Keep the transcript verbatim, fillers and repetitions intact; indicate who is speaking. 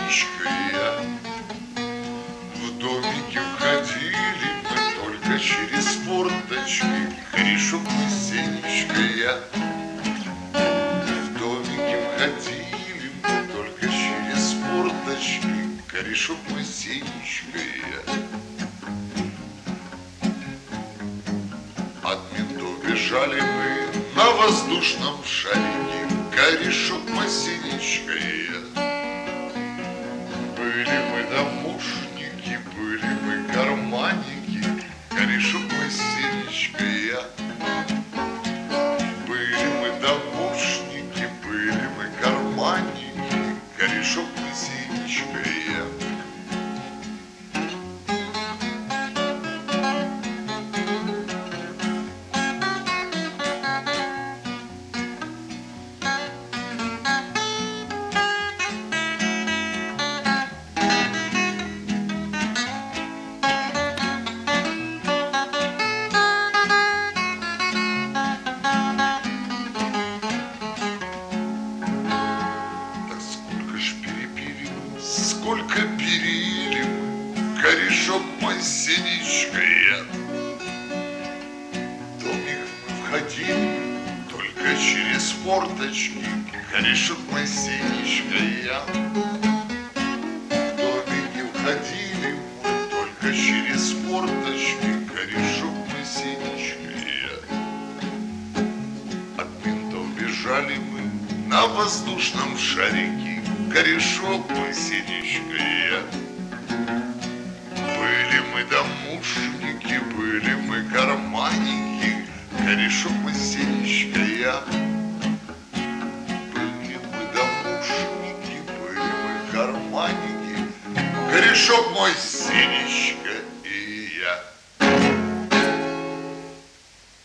Speaker 1: Синичка и я. В домике входили мы только через форточки, корешок мы, Сенечка и я. В домике входили мы только через форточки, корешок мы, Сенечка и я. От ментов бежали мы на воздушном шарике, корешок мы, Синичка и я. Были мы домушники, были мы карманники, корешок мы, Синичка и я. Были мы домушники, были мы карманники, корешок мы, Синичка и я. Сколько перили мы, корешок мой, Синичка и я. В домик мы входили только через форточки, корешок мой, Синичка и я. В домике входили мы только через форточки, корешок мой, Синичка и я. От ментов бежали мы на воздушном шарике, корешок мой, Синичка и я. Были мы домушники, были мы карманники, корешок мой, Синичка и я. Были мы домушники, были мы карманники, корешок мой, Синичка